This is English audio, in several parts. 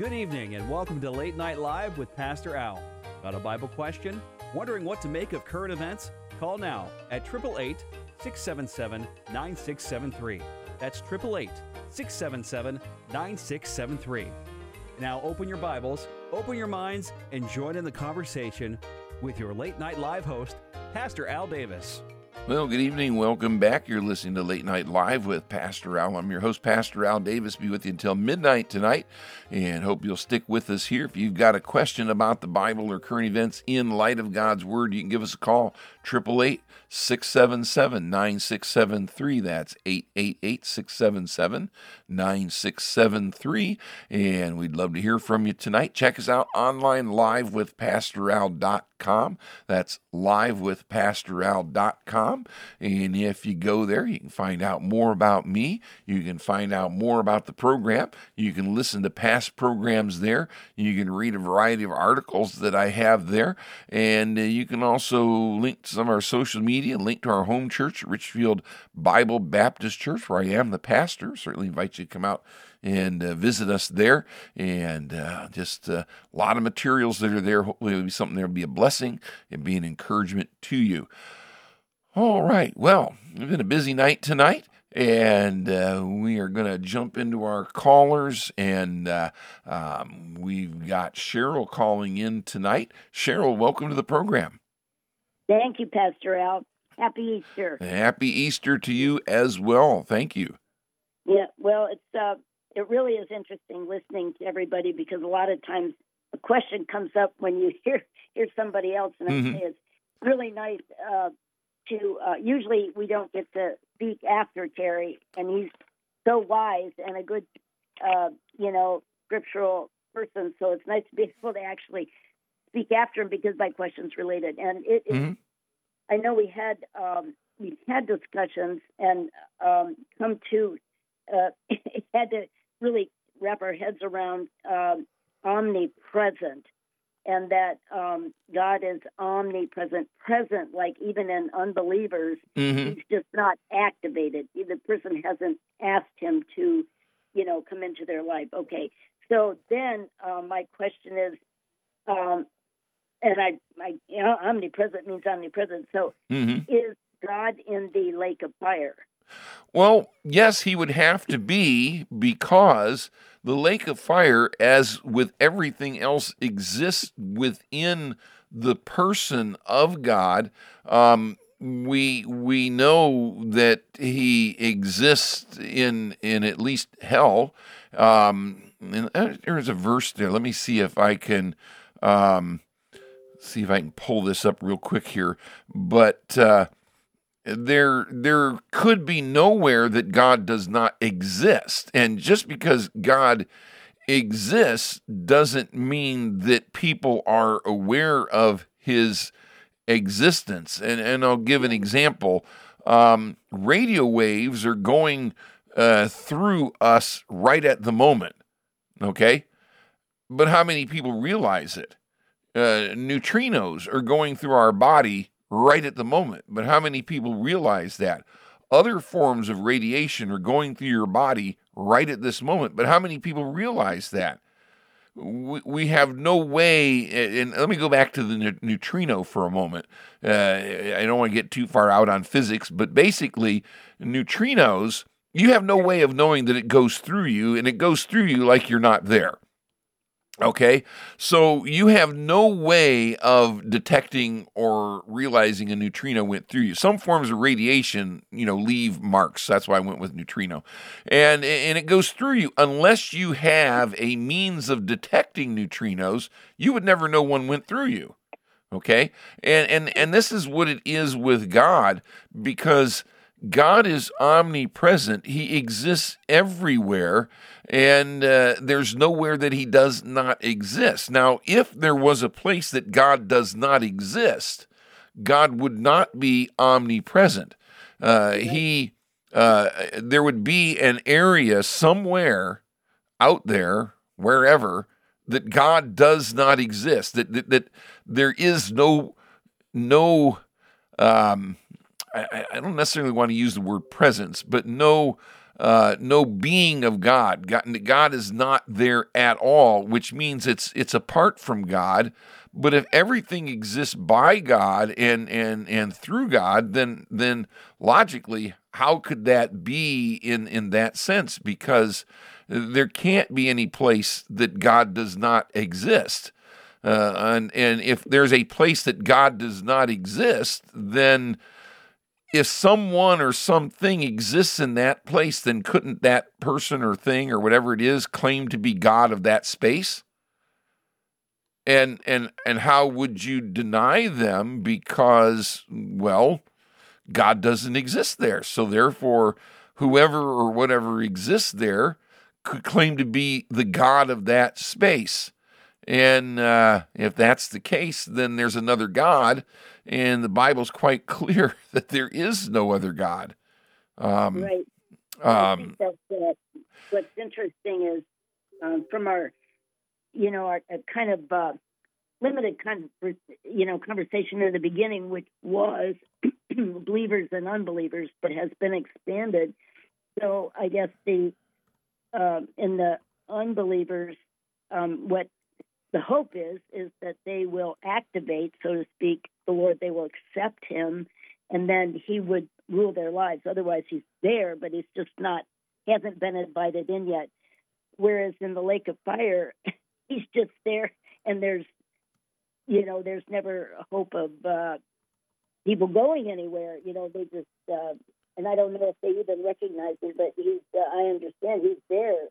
Good evening and welcome to Late Night Live with Pastor Al. Got a Bible question? Wondering what to make of current events? Call now at 888-677-9673. That's 888-677-9673. Now open your Bibles, open your minds, and join in the conversation with your Late Night Live host, Pastor Al Davis. Well, good evening. Welcome back. You're listening to Late Night Live with Pastor Al. I'm your host, Pastor Al Davis. Be with you until midnight tonight, and hope you'll stick with us here. If you've got a question about the Bible or current events in light of God's Word, you can give us a call, 888-677-9673. That's 888-677-9673, and we'd love to hear from you tonight. Check us out online, livewithpastoral.com. That's livewithpastoral.com. And if you go there, you can find out more about me. You can find out more about the program. You can listen to past programs there. You can read a variety of articles that I have there. And you can also link to some of our social media, link to our home church, Richfield Bible Baptist Church, where I am the pastor. Certainly invite you to come out and visit us there. And just a lot of materials that are there. Hopefully it'll be something that will be a blessing and be an encouragement to you. All right. Well, it's been a busy night tonight, and we are going to jump into our callers, and we've got Cheryl calling in tonight. Cheryl, welcome to the program. Thank you, Pastor Al. Happy Easter. Happy Easter to you as well. Thank you. Yeah, well, it really is interesting listening to everybody, because a lot of times a question comes up when you hear somebody else, and I say it's really nice usually we don't get to speak after Terry, and he's so wise and a good, scriptural person. So it's nice to be able to actually speak after him, because my question's related. And I know we've had discussions and come to had to really wrap our heads around omnipresent. And that God is omnipresent, present, like even in unbelievers, he's just not activated. The person hasn't asked him to, come into their life. Okay, so then my question is, omnipresent means omnipresent. So is God in the lake of fire? Well, yes, he would have to be, because the lake of fire, as with everything else, exists within the person of God. We know that he exists in at least hell. And there's a verse there. Let me see if I can pull this up real quick here. But there could be nowhere that God does not exist. And just because God exists doesn't mean that people are aware of his existence. And I'll give an example. Radio waves are going through us right at the moment, okay? But how many people realize it? Neutrinos are going through our body right at the moment. But how many people realize that? Other forms of radiation are going through your body right at this moment. But how many people realize that? We have no way, and let me go back to the neutrino for a moment. I don't want to get too far out on physics, but basically, neutrinos, you have no way of knowing that it goes through you, and it goes through you like you're not there. Okay, so you have no way of detecting or realizing a neutrino went through you. Some forms of radiation, leave marks. That's why I went with neutrino. And it goes through you. Unless you have a means of detecting neutrinos, you would never know one went through you. Okay, and this is what it is with God, because God is omnipresent. He exists everywhere, and there's nowhere that he does not exist. Now, if there was a place that God does not exist, God would not be omnipresent. There would be an area somewhere out there, wherever, that God does not exist, that there is no I don't necessarily want to use the word presence, but no no being of God. God is not there at all, which means it's apart from God. But if everything exists by God and through God, then logically, how could that be in that sense? Because there can't be any place that God does not exist. And if there's a place that God does not exist, then if someone or something exists in that place, then couldn't that person or thing or whatever it is claim to be God of that space? And how would you deny them? Because, well, God doesn't exist there. So therefore, whoever or whatever exists there could claim to be the God of that space. And if that's the case, then there's another God, and the Bible's quite clear that there is no other God. Right. I think that's what's interesting is from our kind of limited conversation at the beginning, which was believers and unbelievers, but has been expanded. So I guess in the unbelievers, what the hope is that they will activate, so to speak, the Lord. They will accept him, and then he would rule their lives. Otherwise, he's there, but he's just hasn't been invited in yet. Whereas in the lake of fire, he's just there, and there's never a hope of people going anywhere. They just, and I don't know if they even recognize him, but I understand he's there.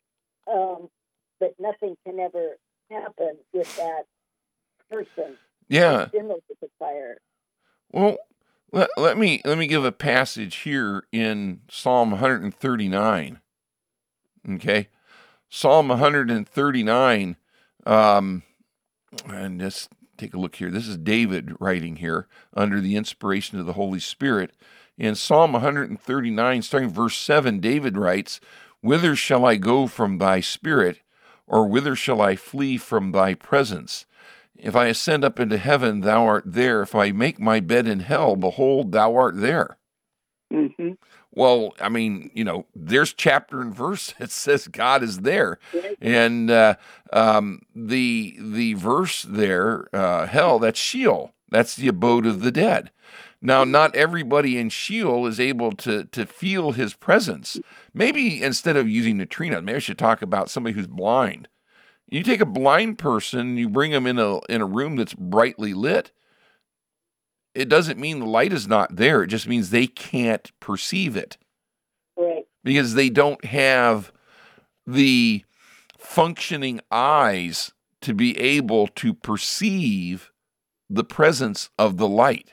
But nothing can ever happen with that person. Yeah. In the lake of fire. Well, let me give a passage here in Psalm 139. Okay, Psalm 139, and just take a look here. This is David writing here under the inspiration of the Holy Spirit. In Psalm 139, starting verse 7, David writes, "Whither shall I go from thy spirit, or whither shall I flee from thy presence? If I ascend up into heaven, thou art there. If I make my bed in hell, behold, thou art there." Mm-hmm. Well, I mean, there's chapter and verse that says God is there. Right. And the verse there, hell, that's Sheol. That's the abode of the dead. Now, not everybody in Sheol is able to feel his presence. Maybe instead of using neutrinos, maybe I should talk about somebody who's blind. You take a blind person, you bring them in a room that's brightly lit. It doesn't mean the light is not there. It just means they can't perceive it. Right. Because they don't have the functioning eyes to be able to perceive the presence of the light.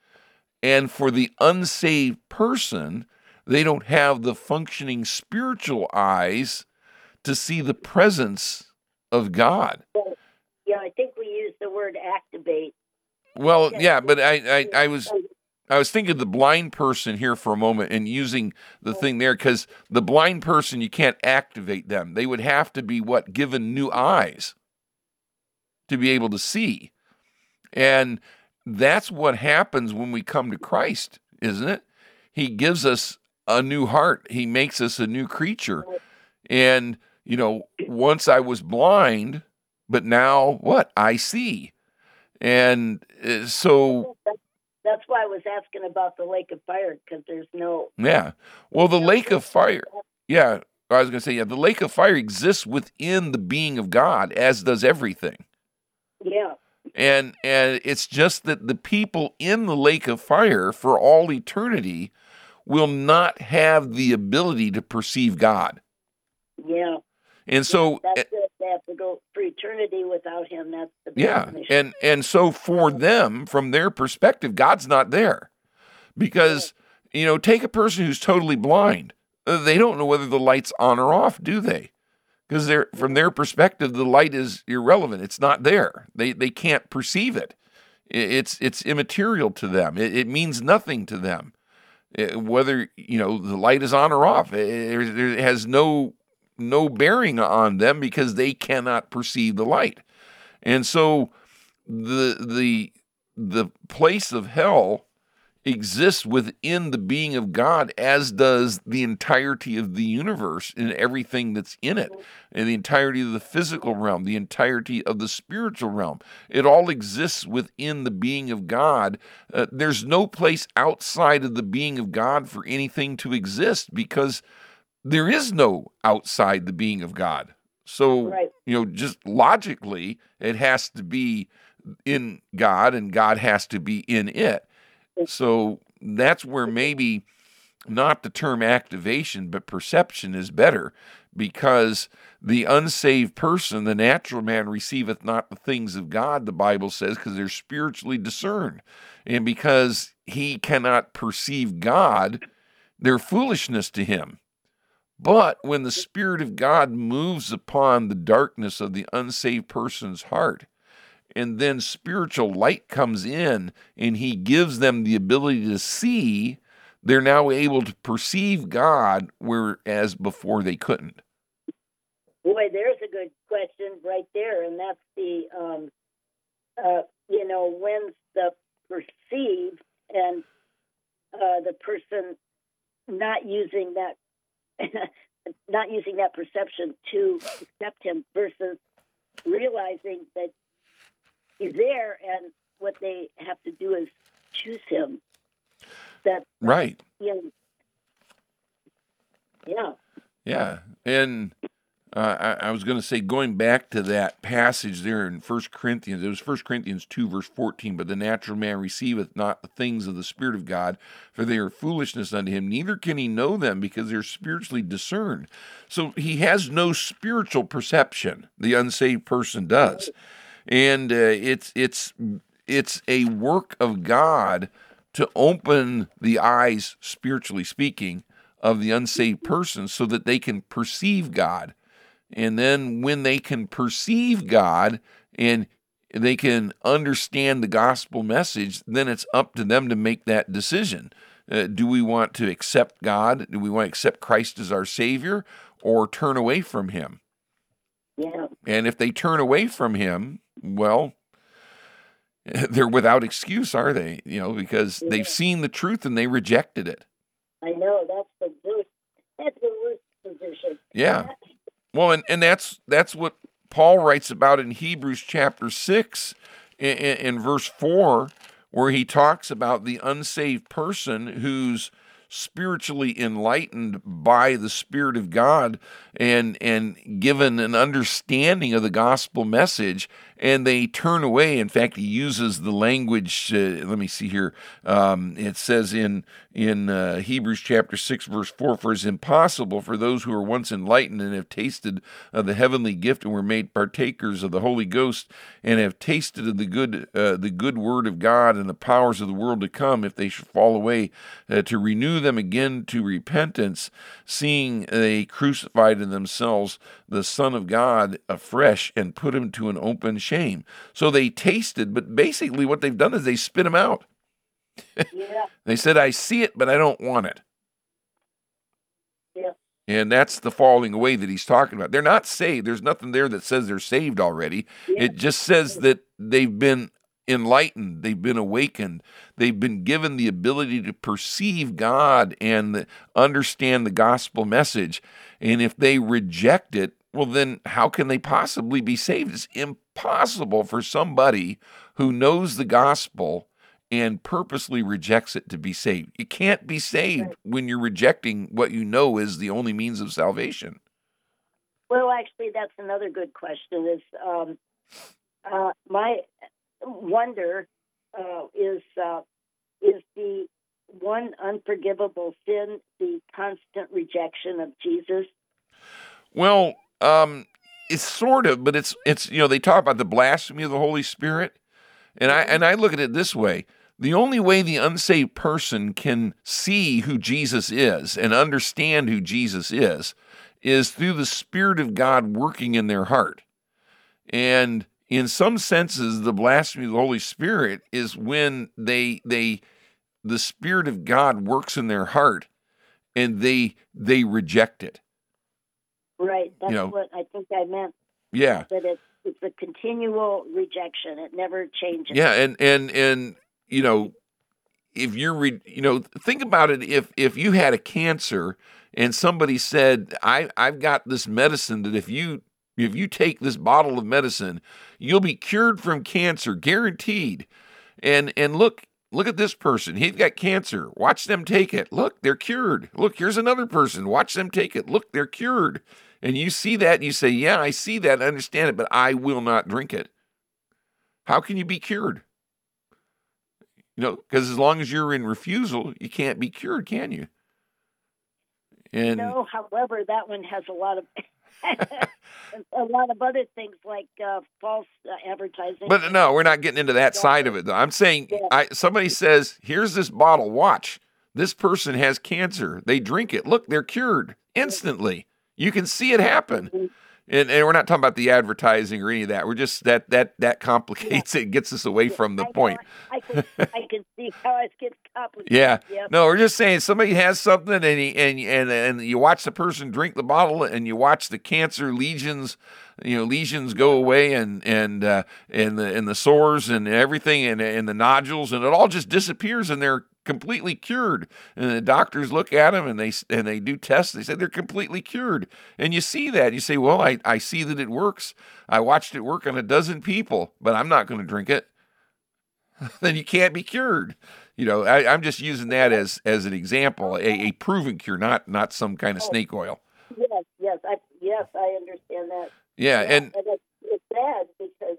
And for the unsaved person, they don't have the functioning spiritual eyes to see the presence of God. Well, yeah, I think we use the word activate. Well, yeah, but I was thinking of the blind person here for a moment and using the thing there, because the blind person, you can't activate them. They would have to be given new eyes to be able to see. And that's what happens when we come to Christ, isn't it? He gives us a new heart. He makes us a new creature. And, once I was blind, but now what? I see. And so that's why I was asking about the lake of fire, because there's no. Yeah. Well, the lake of fire. Yeah. I was going to say, the lake of fire exists within the being of God, as does everything. Yeah. And it's just that the people in the lake of fire for all eternity will not have the ability to perceive God. Yeah. And so that's it. They have to go for eternity without him. That's the definition. And so for them, from their perspective, God's not there. Because, take a person who's totally blind. They don't know whether the light's on or off, do they? Because from their perspective, the light is irrelevant. It's not there. They can't perceive it. It's immaterial to them. It means nothing to them. Whether, the light is on or off, it has no bearing on them because they cannot perceive the light. And so the place of hell exists within the being of God, as does the entirety of the universe and everything that's in it, and the entirety of the physical realm, the entirety of the spiritual realm. It all exists within the being of God. There's no place outside of the being of God for anything to exist, because there is no outside the being of God. So, Right. Just logically, it has to be in God, and God has to be in it. So that's where maybe not the term activation, but perception is better, because the unsaved person, the natural man, receiveth not the things of God, the Bible says, because they're spiritually discerned. And because he cannot perceive God, they're foolishness to him. But when the Spirit of God moves upon the darkness of the unsaved person's heart, and then spiritual light comes in and he gives them the ability to see, they're now able to perceive God, whereas before they couldn't. Boy, there's a good question right there, and that's the, when's the perceive, and the person not using that perception to accept him versus realizing that he's there, and what they have to do is choose him. That Right. Yeah. Yeah. And I was going to say, going back to that passage there in 1 Corinthians, it was 1 Corinthians 2, verse 14, but the natural man receiveth not the things of the Spirit of God, for they are foolishness unto him, neither can he know them, because they're spiritually discerned. So he has no spiritual perception, the unsaved person does. And it's a work of God to open the eyes, spiritually speaking, of the unsaved person, so that they can perceive God. And then when they can perceive God and they can understand the gospel message, then it's up to them to make that decision. Do we want to accept God? Do we want to accept Christ as our Savior, or turn away from him? Yeah. And if they turn away from him, well, they're without excuse, are they? Because they've seen the truth and they rejected it. I know, that's the worst. That's the worst position. Yeah. Well, and that's what Paul writes about in Hebrews chapter 6 in verse 4, where he talks about the unsaved person who's spiritually enlightened by the Spirit of God and given an understanding of the gospel message, and they turn away. In fact, he uses the language, let me see here, it says in Hebrews chapter 6, verse 4, for it is impossible for those who were once enlightened and have tasted of the heavenly gift and were made partakers of the Holy Ghost and have tasted of the good word of God and the powers of the world to come, if they should fall away, to renew them again to repentance, seeing they crucified in themselves the Son of God afresh and put him to an open shame. So they tasted, but basically what they've done is they spit him out. Yeah. They said, I see it, but I don't want it. Yeah. And that's the falling away that he's talking about. They're not saved. There's nothing there that says they're saved already. Yeah. It just says that they've been enlightened, they've been awakened, they've been given the ability to perceive God and understand the gospel message. And if they reject it, well, then how can they possibly be saved? It's impossible for somebody who knows the gospel and purposely rejects it to be saved. You can't be saved when you're rejecting what you know is the only means of salvation. Well, actually, that's another good question. Is my wonder is the one unforgivable sin the constant rejection of Jesus? Well, it's sort of, but it's they talk about the blasphemy of the Holy Spirit, and I look at it this way: the only way the unsaved person can see who Jesus is and understand who Jesus is through the Spirit of God working in their heart. And in some senses, the blasphemy of the Holy Spirit is when the Spirit of God works in their heart and they reject it. Right. That's what I think I meant. Yeah. That it's a continual rejection. It never changes. Yeah, and if you're, think about it. If you had a cancer and somebody said, I've got this medicine that if you take this bottle of medicine, you'll be cured from cancer, guaranteed. And look at this person. He's got cancer. Watch them take it. Look, they're cured. Look, here's another person. Watch them take it. Look, they're cured. And you see that and you say, yeah, I see that. I understand it, but I will not drink it. How can you be cured? Because as long as you're in refusal, you can't be cured, can you? And no, however, that one has a lot of other things like false advertising. But no, we're not getting into that side of it, though. I'm saying somebody says, here's this bottle. Watch. This person has cancer. They drink it. Look, they're cured instantly. You can see it happen. Mm-hmm. And we're not talking about the advertising or any of that. We're just that complicates it, gets us away from the point. I can see how it gets complicated. Yeah. Yep. No, we're just saying somebody has something and you watch the person drink the bottle and you watch the cancer lesions go away and the sores and everything and the nodules, and it all just disappears and they're completely cured. And the doctors look at them and they do tests. They say they're completely cured. And you see that. You say, well, I see that it works. I watched it work on a dozen people, but I'm not going to drink it. Then you can't be cured. I'm just using that as an example, a proven cure, not some kind of snake oil. Yes, I understand that. Yeah, and it's sad because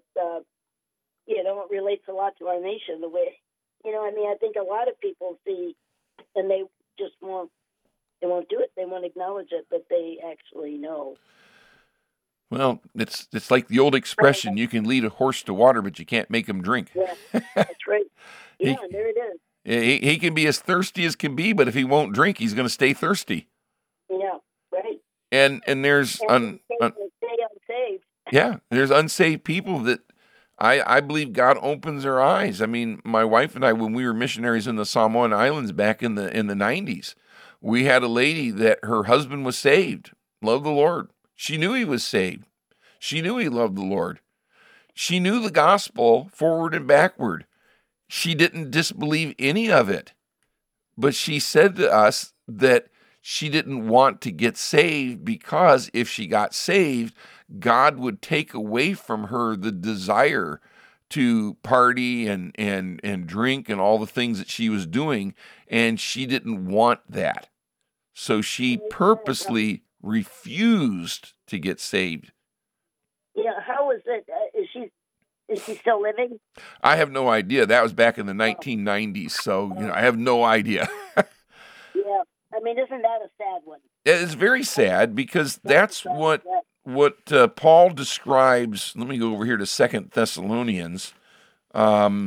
it relates a lot to our nation. The way, I think a lot of people see, and they just won't do it. They won't acknowledge it, but they actually know. Well, it's like the old expression: you can lead a horse to water, but you can't make him drink. Yeah, that's right. Yeah, there it is. He can be as thirsty as can be, but if he won't drink, he's going to stay thirsty. Yeah, right. And there's stay unsaved. Yeah, there's unsaved people that I believe God opens their eyes. I mean, my wife and I, when we were missionaries in the Samoan Islands back in the 90s, we had a lady that her husband was saved, loved the Lord. She knew he was saved. She knew he loved the Lord. She knew the gospel forward and backward. She didn't disbelieve any of it. But she said to us that she didn't want to get saved because if she got saved, God would take away from her the desire to party and drink and all the things that she was doing, and she didn't want that. So she purposely refused to get saved. Yeah, how is it? Is she still living? I have no idea. That was back in the 1990s, so I have no idea. Yeah, I mean, isn't that a sad one? It's very sad because that's what Paul describes. Let me go over here to 2 Thessalonians. 2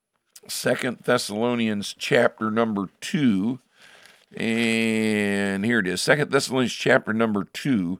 Thessalonians chapter number 2. And here it is, 2 Thessalonians chapter number 2.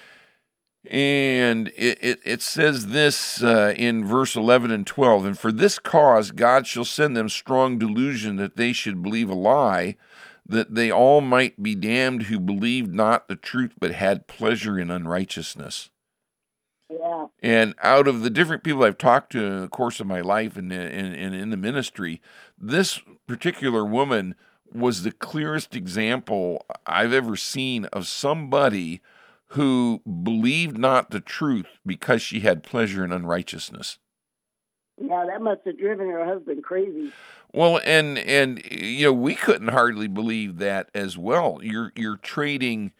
And it says this in verse 11 and 12. And for this cause God shall send them strong delusion that they should believe a lie, that they all might be damned who believed not the truth but had pleasure in unrighteousness. Yeah. And out of the different people I've talked to in the course of my life and in the ministry, this particular woman was the clearest example I've ever seen of somebody who believed not the truth because she had pleasure in unrighteousness. Yeah, that must have driven her husband crazy. Well, and we couldn't hardly believe that as well. You're trading,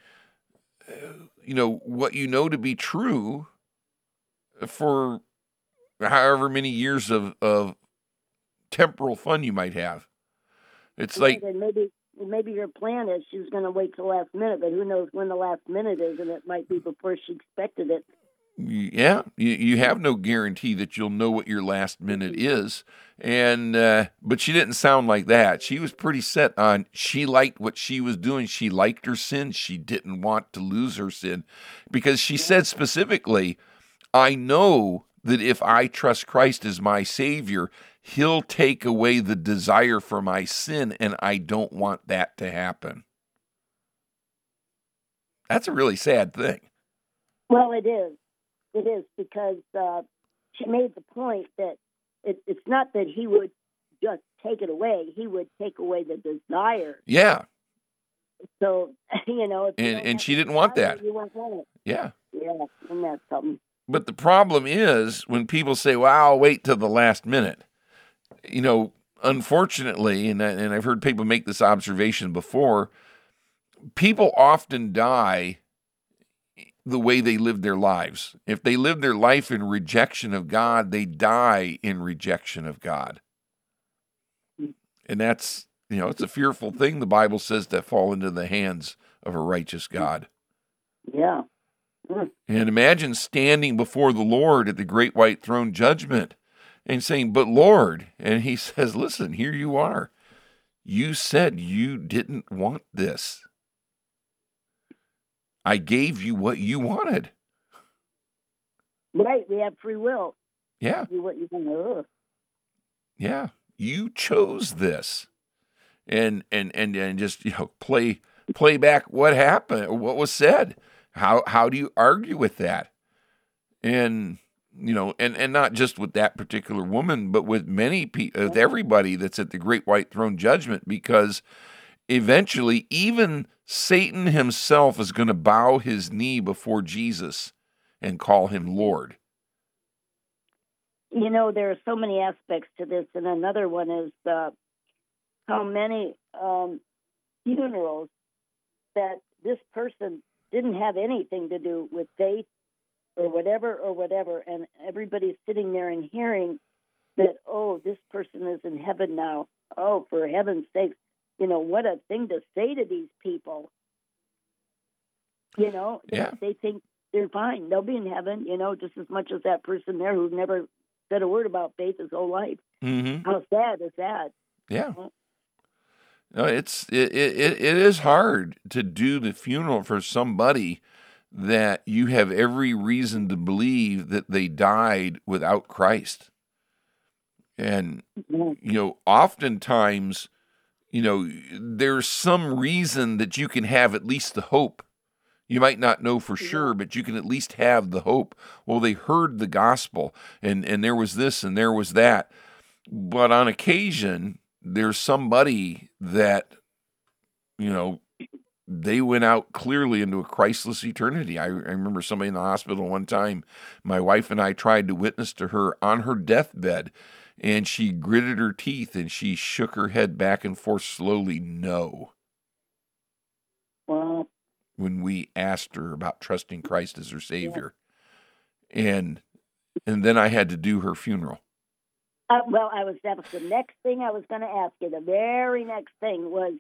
what you know to be true for however many years of temporal fun you might have. It's like, and maybe your plan is she was going to wait till the last minute, but who knows when the last minute is, and it might be before she expected it. Yeah, you have no guarantee that you'll know what your last minute is, and but she didn't sound like that. She was pretty set on, she liked what she was doing. She liked her sin. She didn't want to lose her sin, because she said specifically, I know that if I trust Christ as my Savior, He'll take away the desire for my sin, and I don't want that to happen. That's a really sad thing. Well, it is. It is, because she made the point that it's not that He would just take it away. He would take away the desire. Yeah. So, if And she didn't want that. You won't want it. Yeah. Yeah, and that's something. But the problem is when people say, well, I'll wait till the last minute. Unfortunately, and I've heard people make this observation before, people often die the way they live their lives. If they live their life in rejection of God, they die in rejection of God. And that's, it's a fearful thing, the Bible says, to fall into the hands of a righteous God. Yeah. And imagine standing before the Lord at the great white throne judgment and saying, but Lord, and he says, listen, here you are. You said you didn't want this. I gave you what you wanted. Right, we have free will. Yeah. Do what you want. Yeah. You chose this. And just, play back what happened, or what was said. How do you argue with that? And, and not just with that particular woman, but with many people, with everybody that's at the great white throne judgment, because eventually even Satan himself is going to bow his knee before Jesus and call him Lord. There are so many aspects to this, and another one is how many funerals that this person didn't have anything to do with faith or whatever, and everybody's sitting there and hearing that, oh, this person is in heaven now. Oh, for heaven's sakes, what a thing to say to these people. Yeah. They think they're fine. They'll be in heaven, just as much as that person there who never said a word about faith his whole life. Mm-hmm. How sad is that? Yeah. No, it is hard to do the funeral for somebody that you have every reason to believe that they died without Christ. And, oftentimes, there's some reason that you can have at least the hope. You might not know for sure, but you can at least have the hope. Well, they heard the gospel, and there was this and there was that. But on occasion, there's somebody that, they went out clearly into a Christless eternity. I remember somebody in the hospital one time, my wife and I tried to witness to her on her deathbed, and she gritted her teeth and she shook her head back and forth slowly, no. Wow. When we asked her about trusting Christ as her Savior. Yeah. And then I had to do her funeral. That was the next thing I was going to ask you. The very next thing was,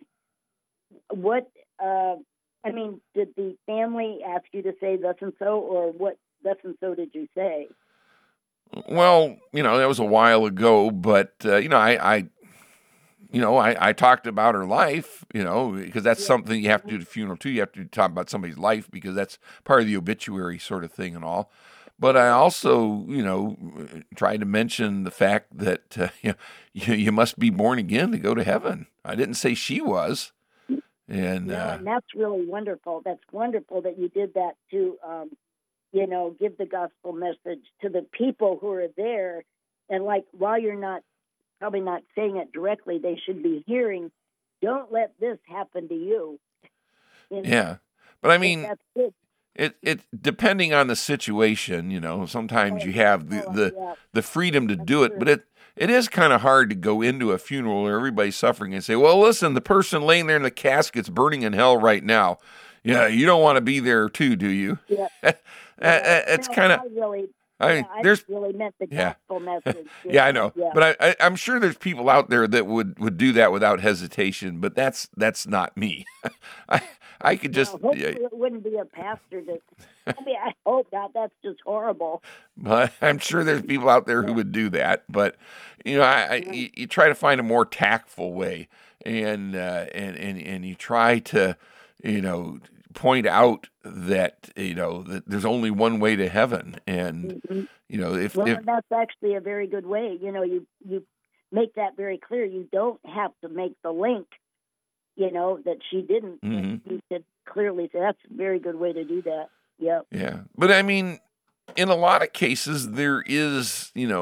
did the family ask you to say thus and so, or what thus and so did you say? Well, that was a while ago, but, I talked about her life, because that's something you have to do at a funeral too. You have to talk about somebody's life because that's part of the obituary sort of thing and all. But I also, tried to mention the fact that you must be born again to go to heaven. I didn't say she was. And that's really wonderful. That's wonderful that you did that to, give the gospel message to the people who are there. And while you're probably not saying it directly, they should be hearing, don't let this happen to you. Yeah. But I mean, that's good. It depending on the situation, sometimes you have the freedom to do it, but it is kind of hard to go into a funeral where everybody's suffering and say, well, listen, the person laying there in the casket's burning in hell right now. Yeah, you don't want to be there too, do you? Yeah. It's kind of. I really meant the gospel message. Yeah, I know. Yeah. But I'm sure there's people out there that would do that without hesitation, but that's not me. I could just. Hopefully it wouldn't be a pastor I hope not. That's just horrible. But I'm sure there's people out there who would do that. But, you try to find a more tactful way, and you try to, point out that that there's only one way to heaven, and if that's actually a very good way. You make that very clear. You don't have to make the link. That she didn't. Mm-hmm. You could clearly say that's a very good way to do that. Yep. Yeah, but I mean, in a lot of cases, there is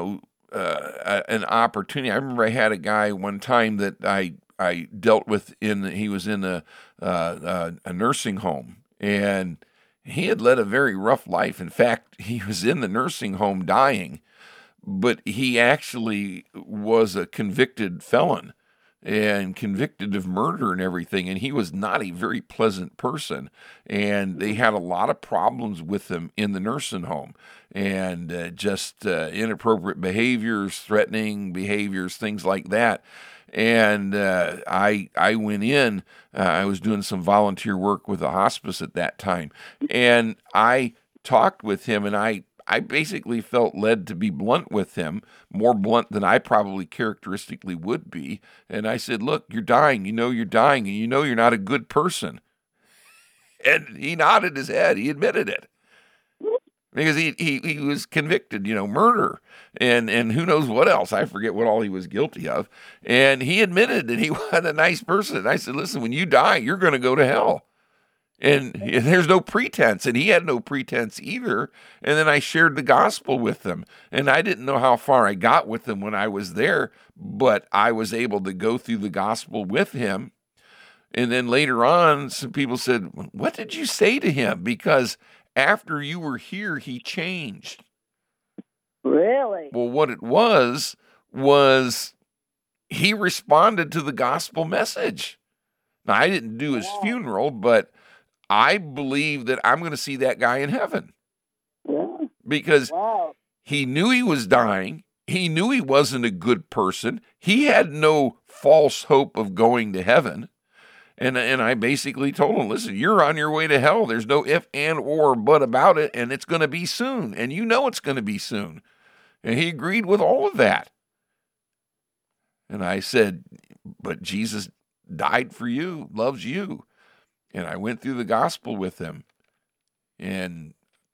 an opportunity. I remember I had a guy one time that I dealt with he was in a nursing home, and he had led a very rough life. In fact, he was in the nursing home dying, but he actually was a convicted felon and convicted of murder and everything, and he was not a very pleasant person, and they had a lot of problems with him in the nursing home, and just inappropriate behaviors, threatening behaviors, things like that. And I went in, I was doing some volunteer work with a hospice at that time, and I talked with him, and I basically felt led to be blunt with him, more blunt than I probably characteristically would be. And I said, look, you're dying. You know you're dying, and you know you're not a good person. And he nodded his head. He admitted it. Because he was convicted, murder, and who knows what else. I forget what all he was guilty of. And he admitted that he wasn't a nice person. And I said, listen, when you die, you're going to go to hell. And there's no pretense, and he had no pretense either. And then I shared the gospel with them, and I didn't know how far I got with them when I was there, but I was able to go through the gospel with him. And then later on, some people said, what did you say to him? Because after you were here, he changed. Really? Well, what it was he responded to the gospel message. Now, I didn't do his funeral, but I believe that I'm going to see that guy in heaven. Yeah. Because he knew he was dying. He knew he wasn't a good person. He had no false hope of going to heaven. And I basically told him, listen, you're on your way to hell. There's no if, and, or, but about it, and it's going to be soon. And you know it's going to be soon. And he agreed with all of that. And I said, but Jesus died for you, loves you. And I went through the gospel with him. And,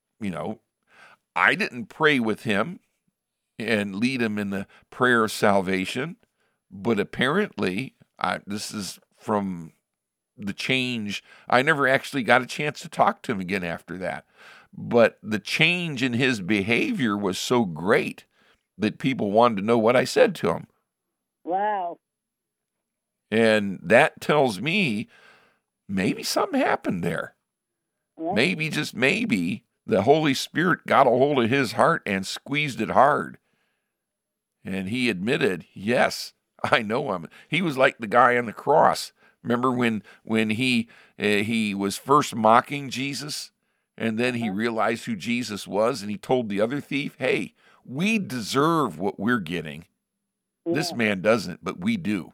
I didn't pray with him and lead him in the prayer of salvation. But apparently, this is from the change. I never actually got a chance to talk to him again after that. But the change in his behavior was so great that people wanted to know what I said to him. Wow. And that tells me maybe something happened there. Yeah. Maybe, just maybe, the Holy Spirit got a hold of his heart and squeezed it hard. And he admitted, yes, I know him. He was like the guy on the cross. Remember when he was first mocking Jesus, and then he realized who Jesus was, and he told the other thief, hey, we deserve what we're getting. Yeah. This man doesn't, but we do.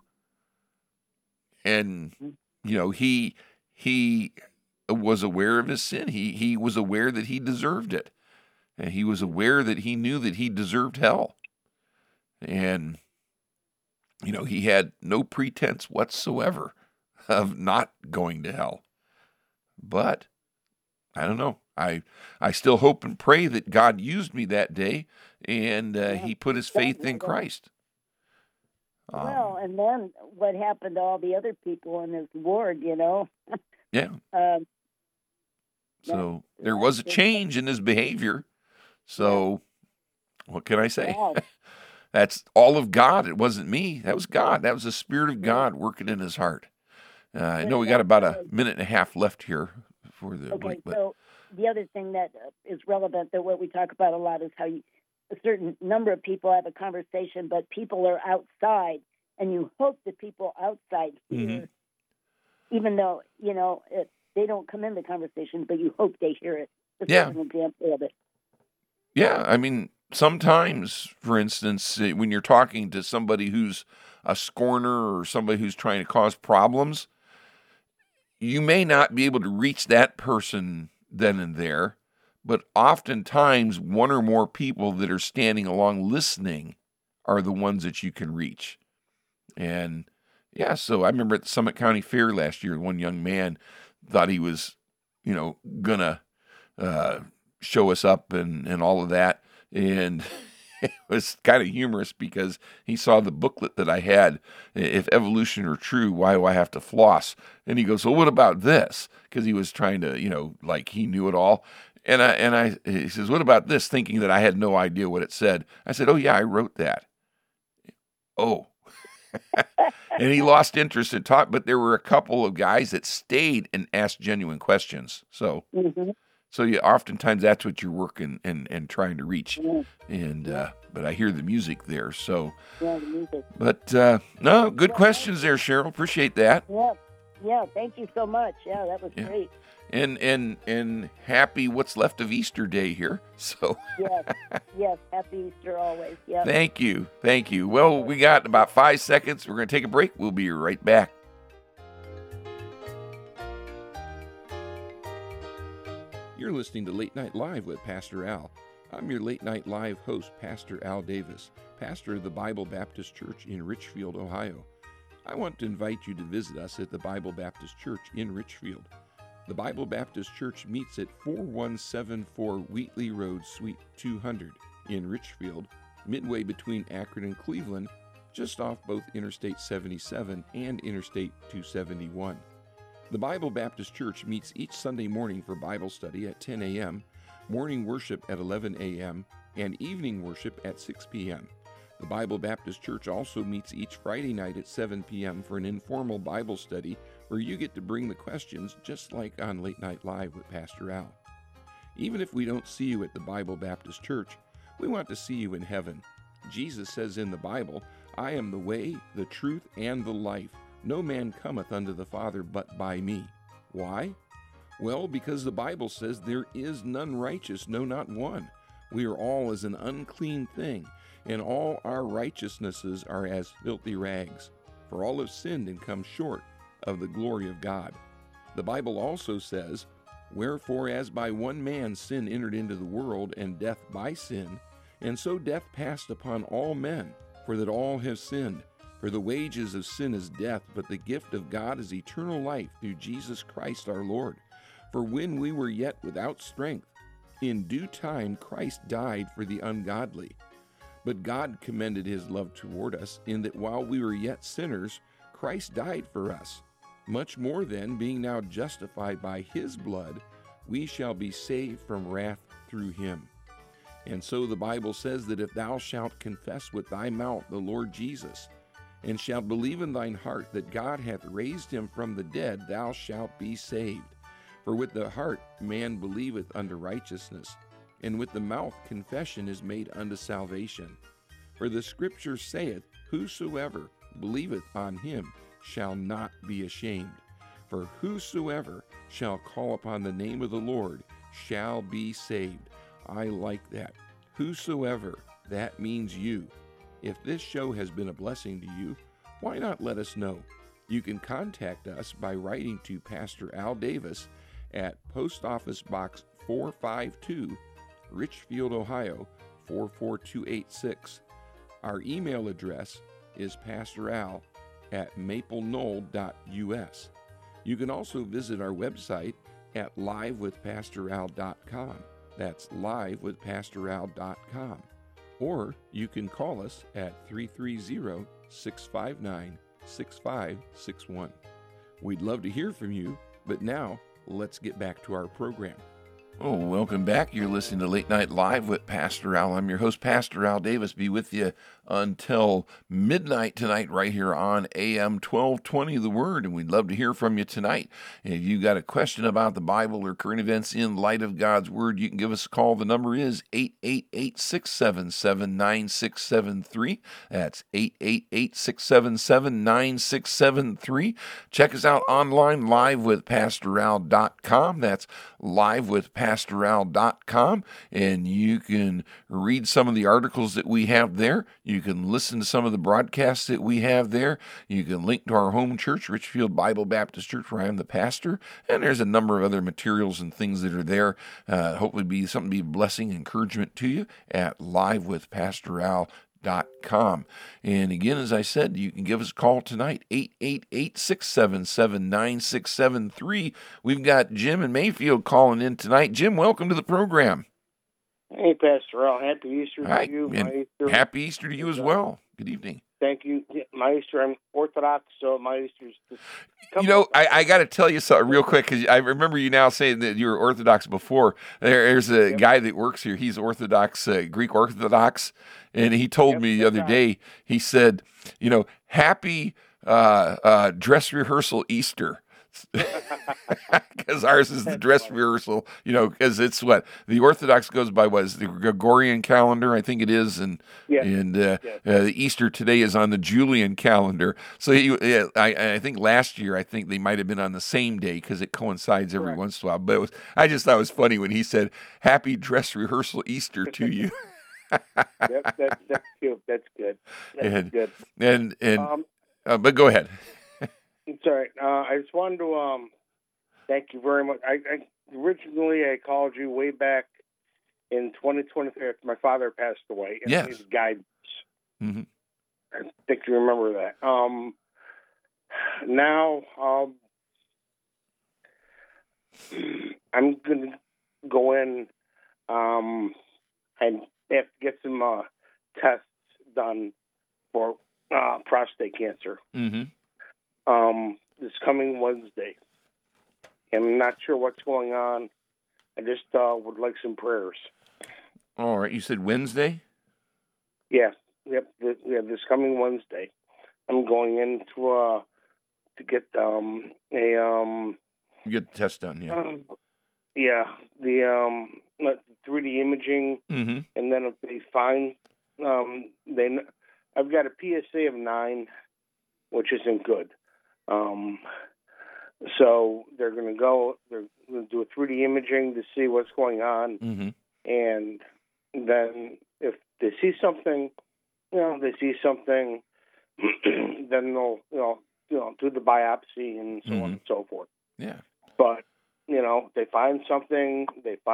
And, he was aware of his sin. He was aware that he deserved it. And he was aware that he knew that he deserved hell. And, he had no pretense whatsoever of not going to hell. But I don't know. I still hope and pray that God used me that day, and he put his faith in Christ. Well, and then what happened to all the other people in his ward, Yeah. So there was a change in his behavior. So what can I say? Wow. That's all of God. It wasn't me. That was God. That was the Spirit of God working in his heart. I know we got about a minute and a half left here before the break. But so the other thing that is relevant that what we talk about a lot is how a certain number of people have a conversation, but people are outside, and you hope that people outside hear, even though, they don't come in the conversation, but you hope they hear it. This is an example of it. Yeah, I mean, sometimes, for instance, when you're talking to somebody who's a scorner or somebody who's trying to cause problems, you may not be able to reach that person then and there, but oftentimes one or more people that are standing along listening are the ones that you can reach. And yeah, so I remember at the Summit County Fair last year, one young man thought he was, gonna show us up and all of that. And it was kind of humorous because he saw the booklet that I had, If Evolution Are True, Why Do I Have to Floss? And he goes, well, what about this? Because he was trying to, like he knew it all. He says, what about this? Thinking that I had no idea what it said. I said, oh yeah, I wrote that. Oh. And he lost interest in talk, but there were a couple of guys that stayed and asked genuine questions. So, so yeah, oftentimes that's what you're working and trying to reach. And but I hear the music there. So, Yeah, the music. but no, good questions there, Cheryl. Appreciate that. Yeah. Thank you so much. Yeah, that was great. And happy what's left of Easter Day here. So Yes. Happy Easter always. Yeah. Thank you. Well, we got about 5 seconds. We're going to take a break. We'll be right back. You're listening to Late Night Live with Pastor Al. I'm your Late Night Live host, Pastor Al Davis, pastor of the Bible Baptist Church in Richfield, Ohio. I want to invite you to visit us at the Bible Baptist Church in Richfield. The Bible Baptist Church meets at 4174 Wheatley Road, Suite 200 in Richfield, midway between Akron and Cleveland, just off both Interstate 77 and Interstate 271. The Bible Baptist Church meets each Sunday morning for Bible study at 10 a.m., morning worship at 11 a.m., and evening worship at 6 p.m. The Bible Baptist Church also meets each Friday night at 7 p.m. for an informal Bible study where you get to bring the questions just like on Late Night Live with Pastor Al. Even if we don't see you at the Bible Baptist Church, we want to see you in heaven. Jesus says in the Bible, I am the way, the truth, and the life. No man cometh unto the Father but by me. Why? Well, because the Bible says there is none righteous, no, not one. We are all as an unclean thing, and all our righteousnesses are as filthy rags. For all have sinned and come short of the glory of God. The Bible also says, Wherefore as by one man sin entered into the world, and death by sin, and so death passed upon all men, for that all have sinned. For the wages of sin is death, but the gift of God is eternal life through Jesus Christ our Lord. For when we were yet without strength, in due time Christ died for the ungodly. But God commended his love toward us, in that while we were yet sinners, Christ died for us. Much more then, being now justified by his blood, we shall be saved from wrath through him. And so the Bible says that if thou shalt confess with thy mouth the Lord Jesus, and shalt believe in thine heart that God hath raised him from the dead, thou shalt be saved. For with the heart man believeth unto righteousness, and with the mouth confession is made unto salvation. For the Scripture saith, Whosoever believeth on him shall not be ashamed. For whosoever shall call upon the name of the Lord shall be saved. I like that. Whosoever, that means you. If this show has been a blessing to you, why not let us know? You can contact us by writing to Pastor Al Davis at Post Office Box 452, Richfield, Ohio 44286. Our email address is pastoral@mapleknoll.us. You can also visit our website at livewithpastoral.com. That's livewithpastoral.com. Or you can call us at 330-659-6561. We'd love to hear from you, but now let's get back to our program. Oh, welcome back. You're listening to Late Night Live with Pastor Al. I'm your host, Pastor Al Davis. Be with you until midnight tonight right here on AM 1220 The Word, and we'd love to hear from you tonight. If you got a question about the Bible or current events in light of God's Word, you can give us a call. The number is 888-677-9673. That's 888-677-9673. Check us out online, livewithpastoral.com. That's livewithpastoral.com, and you can read some of the articles that we have there. You can listen to some of the broadcasts that we have there. You can link to our home church, Richfield Bible Baptist Church, where I'm the pastor, and there's a number of other materials and things that are there. Hopefully be something to be a blessing, encouragement to you at livewithpastoral.com. And again, as I said, you can give us a call tonight, 888-677-9673. We've got Jim in Mayfield calling in tonight. Jim, welcome to the program. Hey, Pastor Al. Happy Easter to you. And happy Easter to you as well. Good evening. Thank you. My Easter, I'm Orthodox, so my Easter's just I got to tell you something real quick, because I remember you now saying that you were Orthodox before. There's a guy that works here. He's Orthodox, Greek Orthodox, and he told me the other day, he said, happy dress rehearsal Easter. Because ours is the dress rehearsal, because it's what the Orthodox goes by, was the Gregorian calendar, I think it is, and the Easter today is on the Julian calendar. So I think last year, I think they might have been on the same day, because it coincides every once in a while. But I just thought it was funny when he said, "Happy dress rehearsal Easter to you." That's cute. That's good. That's good. But go ahead. It's all right. I just wanted to thank you very much. Originally I called you way back in 2023 after my father passed away. And his guidance. Mm-hmm. I think you remember that. Now I'm going to go in and have to get some tests done for prostate cancer. Mm-hmm. This coming Wednesday. I'm not sure what's going on. I just would like some prayers. All right. You said Wednesday? Yeah. Yep. This coming Wednesday. I'm going in to get You get the test done, yeah. The 3D imaging, mm-hmm. and then if they find, I've got a PSA of 9, which isn't good. So they're going to do a 3D imaging to see what's going on. Mm-hmm. And then if they see something, then they'll, do the biopsy and so on and so forth. Yeah. But, they find something,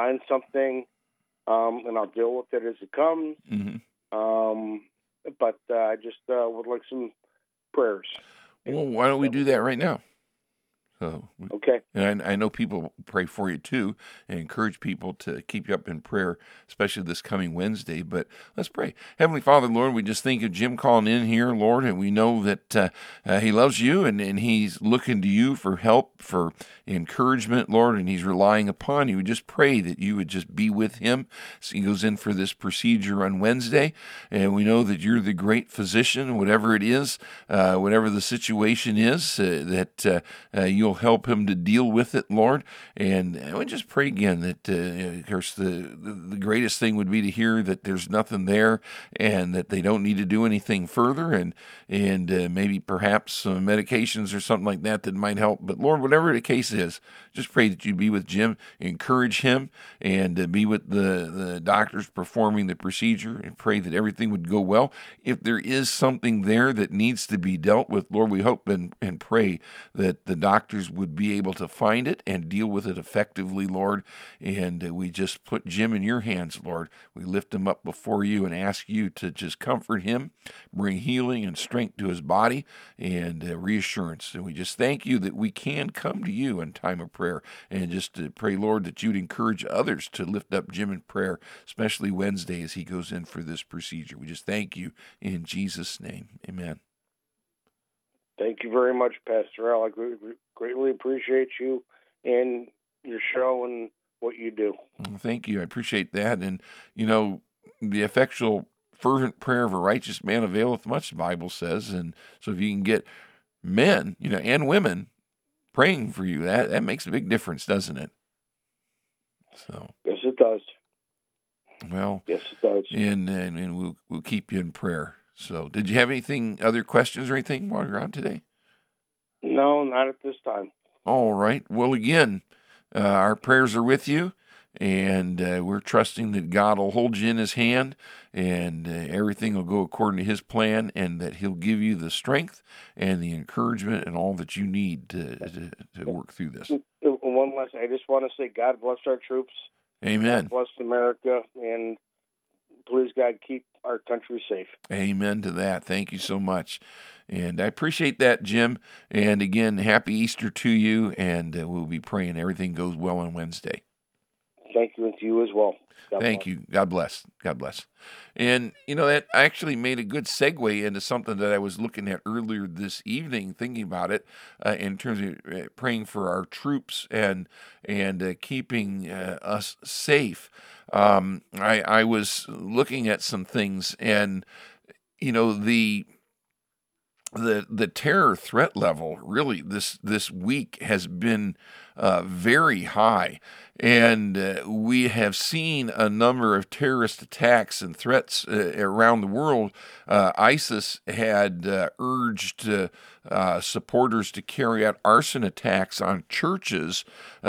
and I'll deal with it as it comes. Mm-hmm. But I just would like some prayers. Well, why don't we do that right now? So, okay. And I know people pray for you too, and encourage people to keep you up in prayer, especially this coming Wednesday. But let's pray. Heavenly Father, Lord, we just think of Jim calling in here, Lord, and we know that he loves you, and he's looking to you for help, for encouragement, Lord, and he's relying upon you. We just pray that you would just be with him as he goes in for this procedure on Wednesday. And we know that you're the great physician, whatever it is, whatever the situation is, that you'll help him to deal with it, Lord. And I would just pray again that, of course, the greatest thing would be to hear that there's nothing there and that they don't need to do anything further, and maybe perhaps some medications or something like that might help. But Lord, whatever the case is, just pray that you be with Jim, encourage him, and be with the doctors performing the procedure, and pray that everything would go well. If there is something there that needs to be dealt with, Lord, we hope and pray that the doctors would be able to find it and deal with it effectively, Lord. And we just put Jim in your hands, Lord. We lift him up before you and ask you to just comfort him, bring healing and strength to his body, and reassurance. And we just thank you that we can come to you in time of prayer, and just to pray, Lord, that you'd encourage others to lift up Jim in prayer, especially Wednesday as he goes in for this procedure. We just thank you in Jesus' name. Amen. Thank you very much, Pastor Al. I greatly appreciate you and your show and what you do. Well, thank you. I appreciate that. And, the effectual, fervent prayer of a righteous man availeth much, the Bible says. And so if you can get men, and women praying for you, that makes a big difference, doesn't it? So yes, it does. Well, yes, it does. And we'll keep you in prayer. So, did you have other questions or anything while you're on today? No, not at this time. All right. Well, again, our prayers are with you, and we're trusting that God will hold you in his hand, and everything will go according to his plan, and that he'll give you the strength and the encouragement and all that you need to work through this. One last, I just want to say God bless our troops. Amen. God bless America, and please, God, keep our country safe. Amen to that. Thank you so much. And I appreciate that, Jim. And again, happy Easter to you. And we'll be praying everything goes well on Wednesday. Thank you, and to you as well. Thank you. God bless. God bless. And, that actually made a good segue into something that I was looking at earlier this evening, thinking about it in terms of praying for our troops and keeping us safe. I was looking at some things, and, the terror threat level really this week has been very high. And we have seen a number of terrorist attacks and threats around the world. ISIS had urged supporters to carry out arson attacks on churches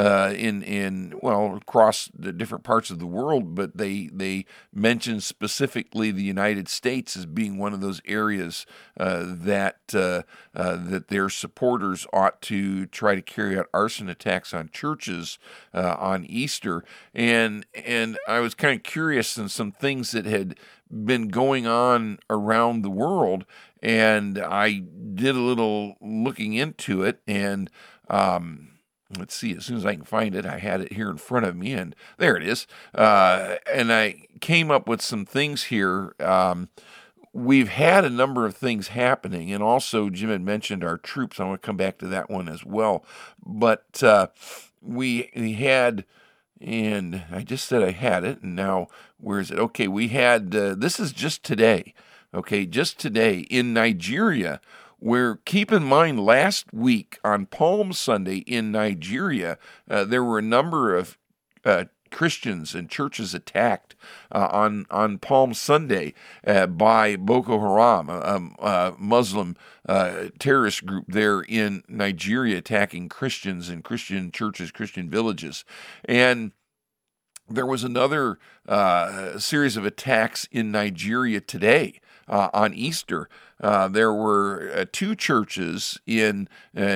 across the different parts of the world, but they mentioned specifically the United States as being one of those areas that their supporters ought to try to carry out arson attacks on churches on Easter. And I was kind of curious in some things that had been going on around the world, and I did a little looking into it, and let's see, as soon as I can find it, I had it here in front of me, and there it is. And I came up with some things here. We've had a number of things happening, and also Jim had mentioned our troops. I want to come back to that one as well. But we had, and I just said I had it, and now where is it? Okay, we had, this is just today. Okay, just today in Nigeria, where, keep in mind, last week on Palm Sunday in Nigeria, there were a number of Christians and churches attacked on Palm Sunday by Boko Haram, a Muslim terrorist group there in Nigeria, attacking Christians and Christian churches, Christian villages. And there was another series of attacks in Nigeria today on Easter. There were two churches in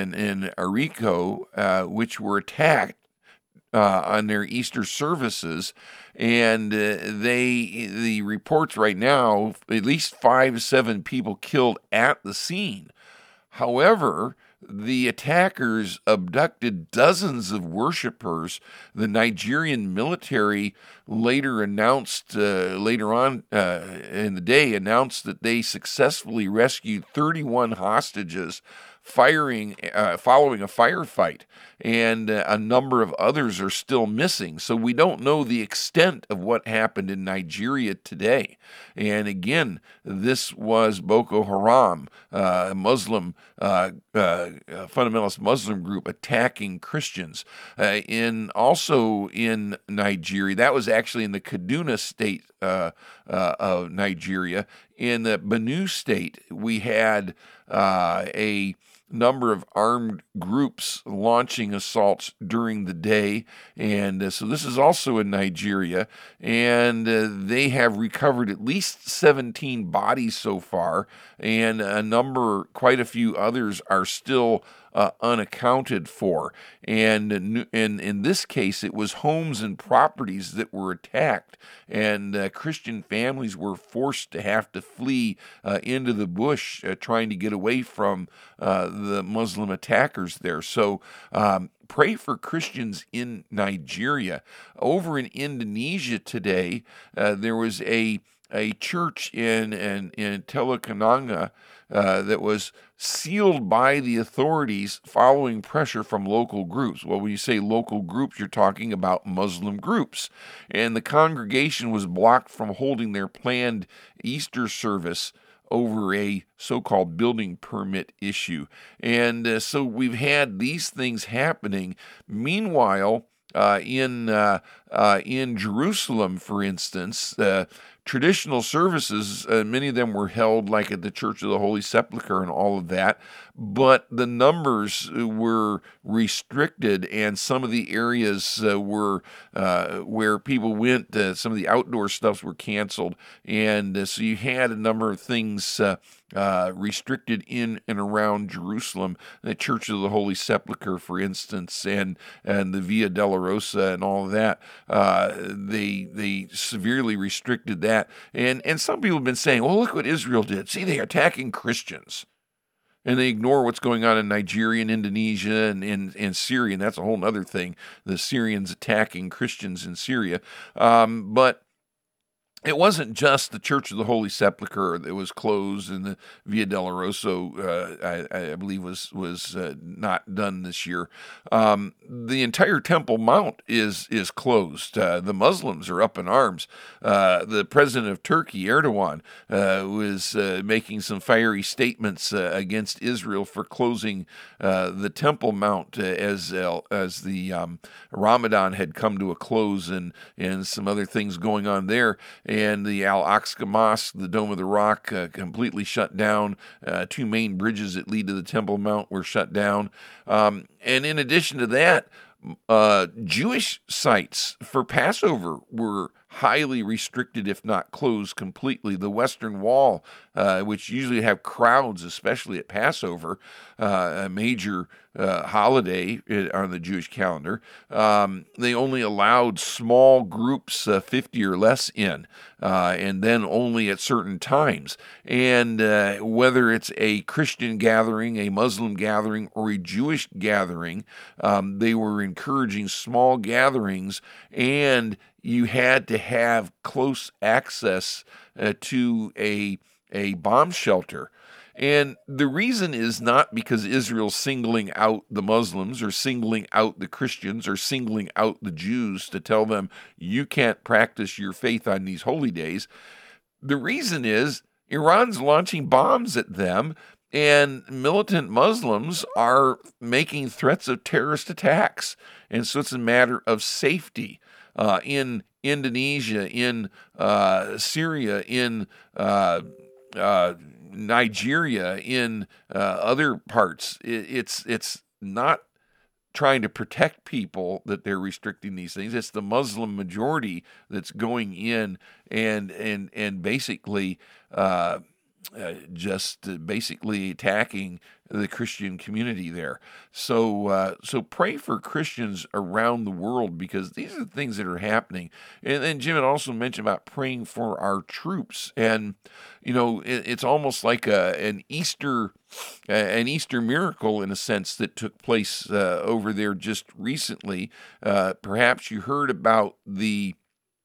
Ariko which were attacked on their Easter services, and the reports right now, at least 5 to 7 people killed at the scene. However, the attackers abducted dozens of worshipers. The Nigerian military later on in the day, announced that they successfully rescued 31 hostages following a firefight, and a number of others are still missing. So we don't know the extent of what happened in Nigeria today. And again, this was Boko Haram, a Muslim, fundamentalist Muslim group attacking Christians. Also in Nigeria, that was actually in the Kaduna state of Nigeria. In the Benue state, we had a number of armed groups launching assaults during the day, and so this is also in Nigeria, and they have recovered at least 17 bodies so far, and quite a few others are still unaccounted for. And in this case, it was homes and properties that were attacked, and Christian families were forced to have to flee into the bush, trying to get away from the Muslim attackers there. So pray for Christians in Nigeria. Over in Indonesia today, there was a church in Telekananga that was sealed by the authorities following pressure from local groups. Well, when you say local groups, you're talking about Muslim groups. And the congregation was blocked from holding their planned Easter service over a so-called building permit issue. And so we've had these things happening. Meanwhile, in Jerusalem, for instance, traditional services, many of them were held like at the Church of the Holy Sepulchre and all of that, but the numbers were restricted, and some of the areas were where people went, some of the outdoor stuffs were canceled, and so you had a number of things restricted in and around Jerusalem, the Church of the Holy Sepulchre, for instance, and the Via Dolorosa and all of that. They severely restricted that. And some people have been saying, well, look what Israel did. See, they're attacking Christians. And they ignore what's going on in Nigeria and Indonesia and Syria, and that's a whole other thing, the Syrians attacking Christians in Syria. But it wasn't just the Church of the Holy Sepulchre that was closed, and the Via Doloroso, I believe, was not done this year. The entire Temple Mount is closed. The Muslims are up in arms. The president of Turkey, Erdogan, was making some fiery statements against Israel for closing the Temple Mount as the Ramadan had come to a close, and some other things going on there. And the Al-Aqsa Mosque, the Dome of the Rock, completely shut down. 2 main bridges that lead to the Temple Mount were shut down. And in addition to that, Jewish sites for Passover were highly restricted, if not closed completely. The Western Wall, which usually have crowds, especially at Passover, a major holiday on the Jewish calendar, they only allowed small groups, 50 or less in, and then only at certain times. And whether it's a Christian gathering, a Muslim gathering, or a Jewish gathering, they were encouraging small gatherings, and you had to have close access to a bomb shelter. And the reason is not because Israel's singling out the Muslims or singling out the Christians or singling out the Jews to tell them you can't practice your faith on these holy days. The reason is Iran's launching bombs at them, and militant Muslims are making threats of terrorist attacks. And so it's a matter of safety. In Indonesia, in Syria, in Nigeria, in other parts, it's not trying to protect people that they're restricting these things. It's the Muslim majority that's going in and basically just basically attacking the Christian community there. So pray for Christians around the world, because these are the things that are happening. And then Jim had also mentioned about praying for our troops. And, it's almost like an Easter miracle in a sense that took place over there just recently. Perhaps you heard about the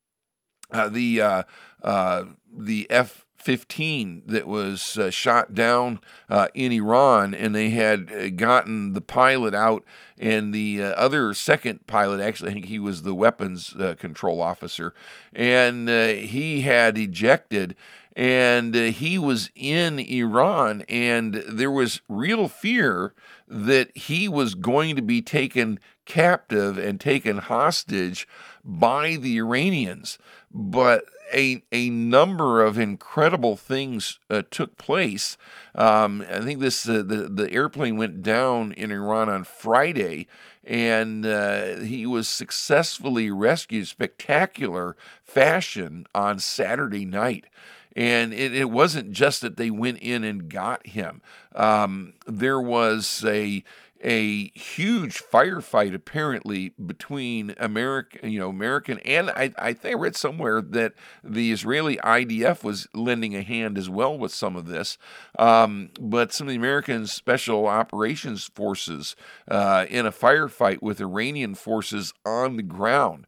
F-15 that was shot down in Iran, and they had gotten the pilot out, and the other second pilot, actually, I think he was the weapons control officer, and he had ejected, and he was in Iran, and there was real fear that he was going to be taken captive and taken hostage by the Iranians. But a number of incredible things took place. I think the airplane went down in Iran on Friday, and he was successfully rescued, spectacular fashion, on Saturday night. And it wasn't just that they went in and got him. There was a huge firefight apparently between American, and I think I read somewhere that the Israeli IDF was lending a hand as well with some of this. But some of the American Special Operations Forces in a firefight with Iranian forces on the ground.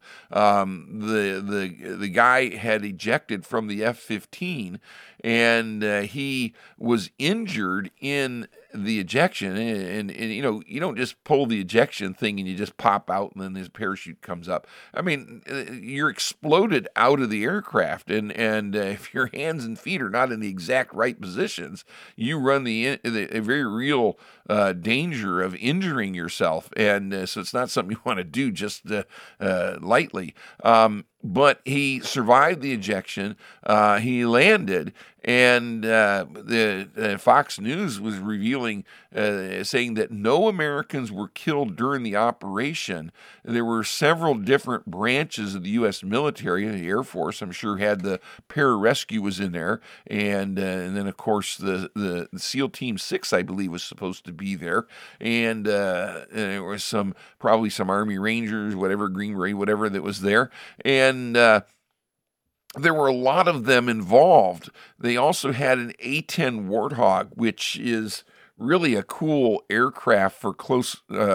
The guy had ejected from the F-15, and he was injured in the ejection, and you don't just pull the ejection thing and you just pop out and then his parachute comes up. I mean, you're exploded out of the aircraft, and if your hands and feet are not in the exact right positions, you run a very real danger of injuring yourself, and so it's not something you want to do just lightly. But he survived the ejection. He landed, and the Fox News was revealing, saying that no Americans were killed during the operation. There were several different branches of the U.S. military. The Air Force, I'm sure, had the pararescue was in there, and then of course the SEAL Team 6, I believe, was supposed to be there, and there was probably some Army Rangers, whatever, Green Beret, whatever that was there, and there were a lot of them involved. They also had an A-10 Warthog, which is really a cool aircraft for close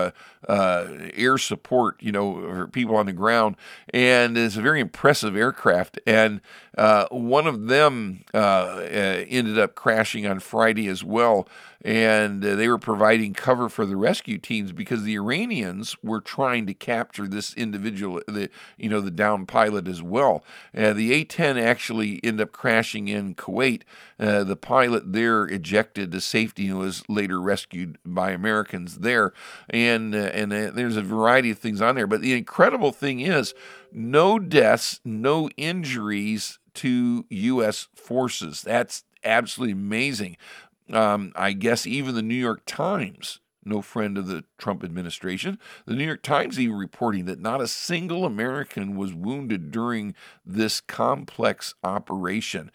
air support, for people on the ground. And it's a very impressive aircraft. And one of them ended up crashing on Friday as well. And they were providing cover for the rescue teams because the Iranians were trying to capture this individual, the downed pilot as well. The A-10 actually ended up crashing in Kuwait. The pilot there ejected to safety and was later rescued by Americans there. And there's a variety of things on there. But the incredible thing is, no deaths, no injuries to U.S. forces. That's absolutely amazing. I guess even the New York Times, no friend of the Trump administration, the New York Times even reporting that not a single American was wounded during this complex operation.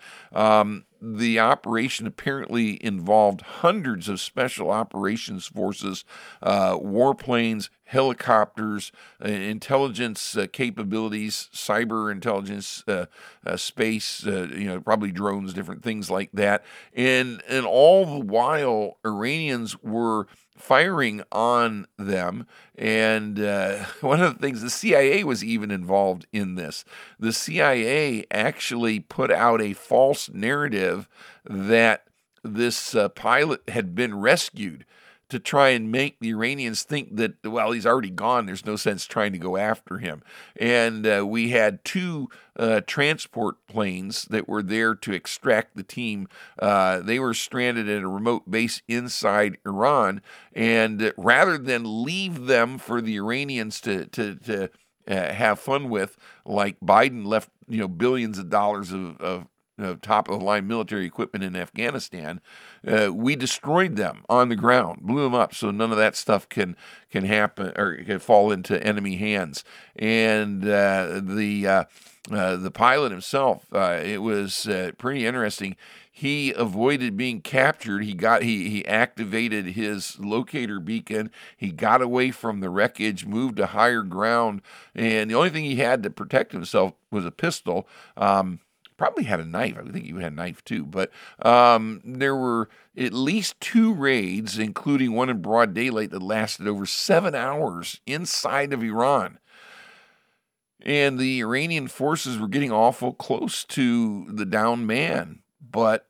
The operation apparently involved hundreds of special operations forces, warplanes, helicopters, intelligence capabilities, cyber intelligence, space, probably drones, different things like that. And all the while, Iranians were firing on them. And one of the things, the CIA was even involved in this. The CIA actually put out a false narrative that this pilot had been rescued to try and make the Iranians think that, well, he's already gone. There's no sense trying to go after him. And we had two transport planes that were there to extract the team. They were stranded at a remote base inside Iran. And rather than leave them for the Iranians to have fun with, like Biden left, billions of dollars of top-of-the-line military equipment in Afghanistan, we destroyed them on the ground, blew them up, so none of that stuff can happen or can fall into enemy hands. And the pilot himself, it was pretty interesting. He avoided being captured. He activated his locator beacon. He got away from the wreckage, moved to higher ground, and the only thing he had to protect himself was a pistol. Probably had a knife. I think he had a knife too. But there were at least 2 raids, including one in broad daylight that lasted over 7 hours inside of Iran. And the Iranian forces were getting awful close to the downed man. But,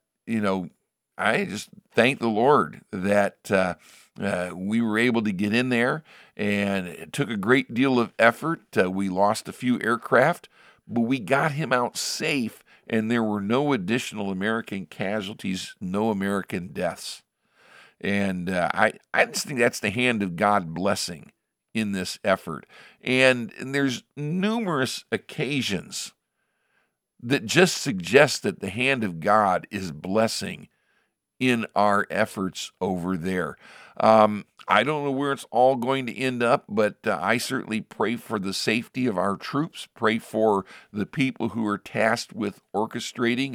I just thank the Lord that we were able to get in there. And it took a great deal of effort. We lost a few aircraft, but we got him out safe. And there were no additional American casualties, no American deaths. And I just think that's the hand of God blessing in this effort. And there's numerous occasions that just suggest that the hand of God is blessing in our efforts over there. I don't know where it's all going to end up, but I certainly pray for the safety of our troops, pray for the people who are tasked with orchestrating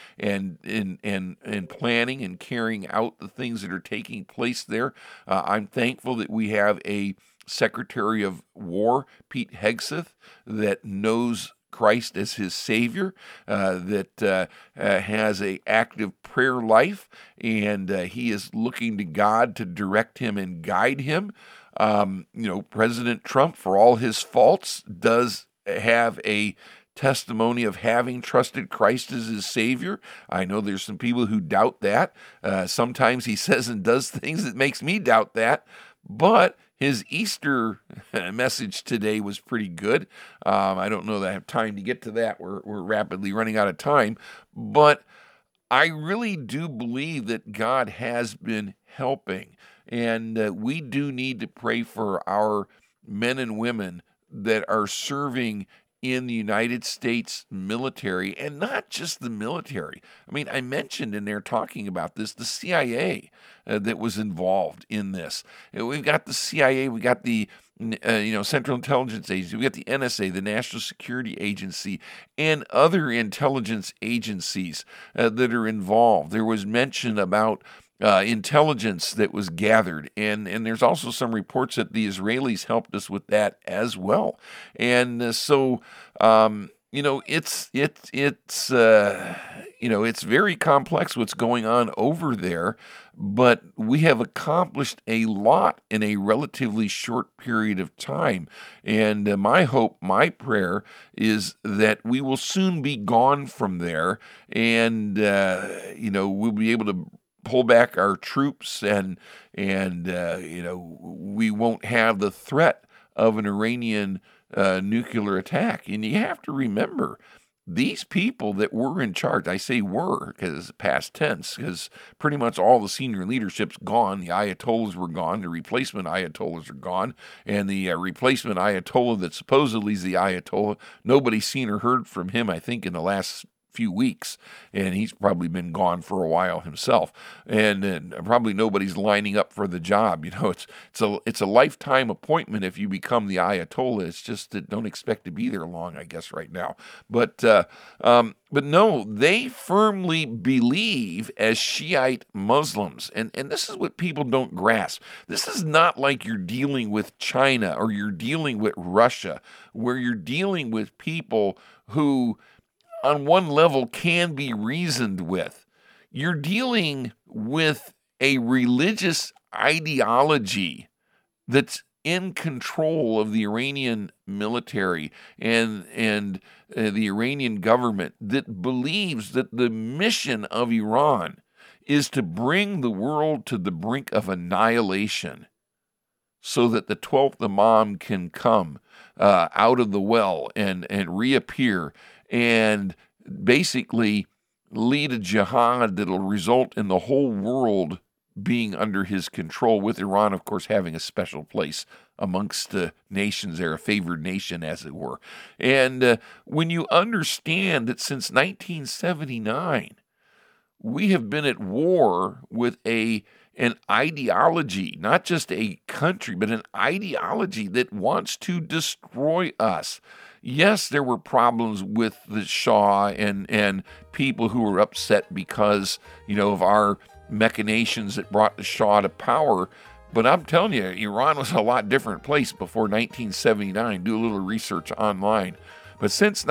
and planning and carrying out the things that are taking place there. I'm thankful that we have a Secretary of War, Pete Hegseth, that knows Christ as his Savior, that has an active prayer life, and he is looking to God to direct him and guide him. President Trump, for all his faults, does have a testimony of having trusted Christ as his Savior. I know there's some people who doubt that. Sometimes he says and does things that makes me doubt that, but his Easter message today was pretty good. I don't know that I have time to get to that. We're rapidly running out of time. But I really do believe that God has been helping. And we do need to pray for our men and women that are serving in the United States military, and not just the military. I mean, I mentioned in there talking about this, the CIA that was involved in this. We've got the CIA, we got the Central Intelligence Agency, we got the NSA, the National Security Agency, and other intelligence agencies that are involved. There was mention about intelligence that was gathered, and there's also some reports that the Israelis helped us with that as well. And so it's very complex what's going on over there, but we have accomplished a lot in a relatively short period of time. And my hope, my prayer is that we will soon be gone from there, and we'll be able to pull back our troops, and we won't have the threat of an Iranian nuclear attack. And you have to remember, these people that were in charge, I say were because past tense, because pretty much all the senior leadership's gone. The Ayatollahs were gone. The replacement Ayatollahs are gone. And the replacement Ayatollah that supposedly is the Ayatollah, nobody's seen or heard from him, I think, in the last few weeks, and he's probably been gone for a while himself, and probably nobody's lining up for the job. It's a lifetime appointment if you become the Ayatollah. It's just that don't expect to be there long, I guess, right now. But no, they firmly believe as Shiite Muslims, and this is what people don't grasp. This is not like you're dealing with China or you're dealing with Russia, where you're dealing with people who on one level can be reasoned with. You're dealing with a religious ideology that's in control of the Iranian military and the Iranian government, that believes that the mission of Iran is to bring the world to the brink of annihilation so that the 12th Imam can come out of the well and reappear and basically lead a jihad that'll result in the whole world being under his control, with Iran, of course, having a special place amongst the nations there, a favored nation, as it were. And when you understand that since 1979, we have been at war with an ideology, not just a country, but an ideology that wants to destroy us. Yes, there were problems with the Shah and people who were upset because, of our machinations that brought the Shah to power. But I'm telling you, Iran was a lot different place before 1979. Do a little research online. But since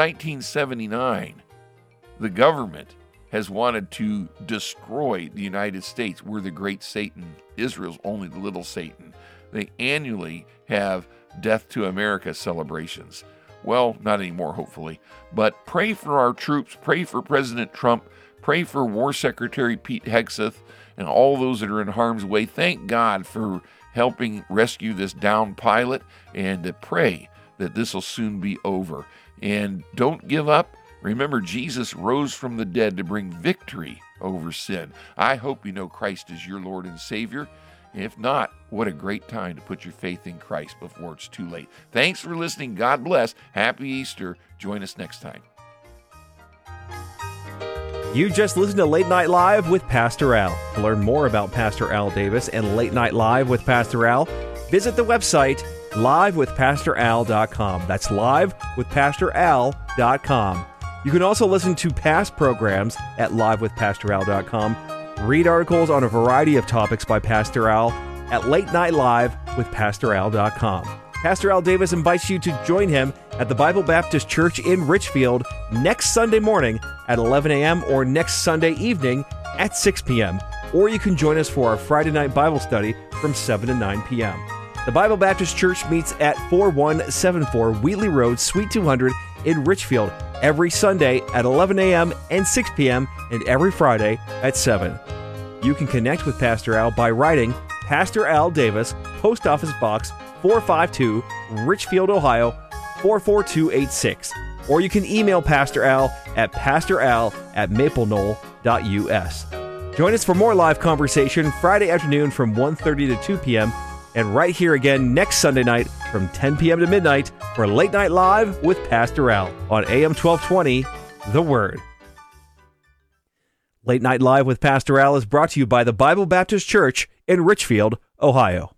1979, the government has wanted to destroy the United States. We're the great Satan. Israel's only the little Satan. They annually have Death to America celebrations. Well, not anymore, hopefully. But pray for our troops. Pray for President Trump. Pray for War Secretary Pete Hegseth and all those that are in harm's way. Thank God for helping rescue this downed pilot, and pray that this will soon be over. And don't give up. Remember, Jesus rose from the dead to bring victory over sin. I hope you know Christ is your Lord and Savior. If not, what a great time to put your faith in Christ before it's too late. Thanks for listening. God bless. Happy Easter. Join us next time. You just listened to Late Night Live with Pastor Al. To learn more about Pastor Al Davis and Late Night Live with Pastor Al, visit the website livewithpastoral.com. That's livewithpastoral.com. You can also listen to past programs at livewithpastoral.com. Read articles on a variety of topics by Pastor Al at latenightlive.withpastoral.com. Pastor Al Davis invites you to join him at the Bible Baptist Church in Richfield next Sunday morning at 11 a.m. or next Sunday evening at 6 p.m. Or you can join us for our Friday night Bible study from 7 to 9 p.m. The Bible Baptist Church meets at 4174 Wheatley Road, Suite 200 in Richfield every Sunday at 11 a.m. and 6 p.m. and every Friday at 7. You can connect with Pastor Al by writing Pastor Al Davis, Post Office Box 452, Richfield, Ohio 44286. Or you can email Pastor Al at pastoral@mapleknoll.us. Join us for more live conversation Friday afternoon from 1:30 to 2 p.m. and right here again next Sunday night from 10 p.m. to midnight for Late Night Live with Pastor Al on AM 1220, The Word. Late Night Live with Pastor Al is brought to you by the Bible Baptist Church in Richfield, Ohio.